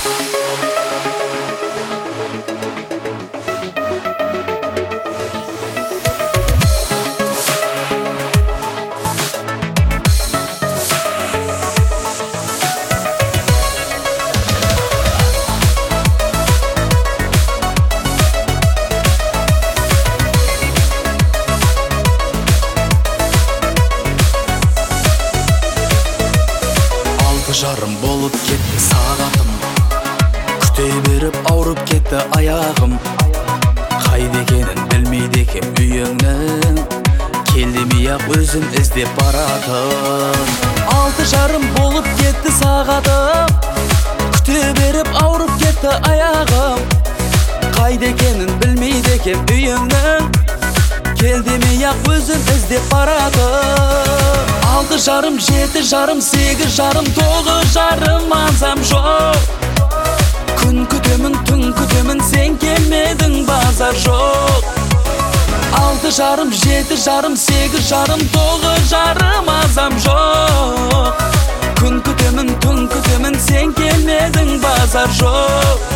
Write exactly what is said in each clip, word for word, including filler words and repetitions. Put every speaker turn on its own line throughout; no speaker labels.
Жарым болып кетті сағатым, күте беріп ауырып кетті аяғым. Қайда екенін білмейді екем үйіңнің, келдемей-ақ өзім іздеп баратын. Алты жарым болып кетті сағатым, күте беріп ауырып кетті аяғым. Қайда екенін білмейді екем үйіңнің, келдемей-ақ өзім іздеп баратын. Алты жарым, жеті жарым, сегіз жарым, тоғыз жарым мазам жоқ. Күн күтемін, түн күтемін, сен келмедің, базар жоқ. Алты жарым, жеті жарым, сегіз жарым, тоғыз жарым мазам жоқ. Күн күтемін, түн күтемін, сен келмедің, базар жоқ.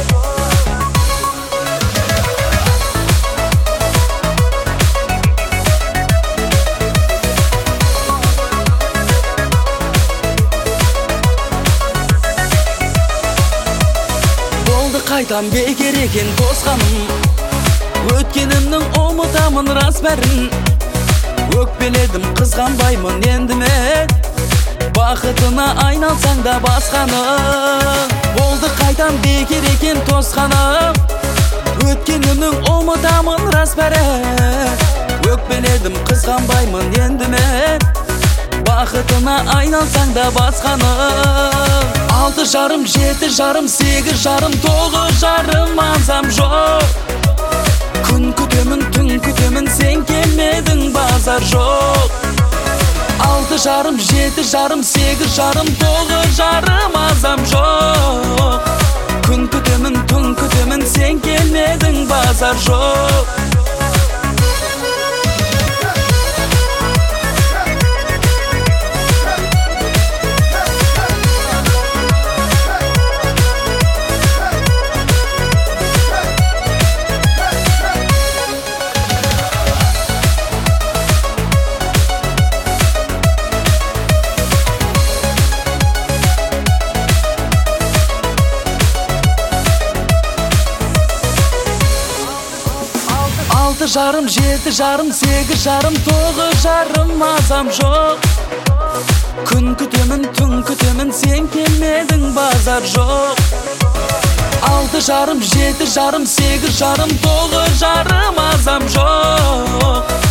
Қайтам бекер екен тосқаным, өткенімнің ұмытамын рас бәрін. Өкпеледім, қызғанбаймын енді мен, бақытына айналсаң да басқаның. Болды қайтам бекер екен тосқаным, өткенімнің ұмытамын рас бәрін. Өкпеледім, қызғанбаймын енді мен, бақытына айналсаң да басқаның. Алты жарым, жеті жарым, сегіз жарым, тоғыз жарым мазам жоқ. Күн күтемін, түн күтемін, сен келмедің, базар жоқ. Алты жарым, жеті жарым, сегіз жарым, тоғыз жарым мазам жоқ. Күн күтемін, түн күтемін, сен келмедің, базар жоқ. Алты жарым, жеті жарым, сегіз жарым, тоғыз жарым мазам жоқ. Күн күтемін, түн күтемін, сен келмедің, базар жоқ. Алты жарым, жеті жарым, сегіз жарым, тоғыз жарым мазам жоқ.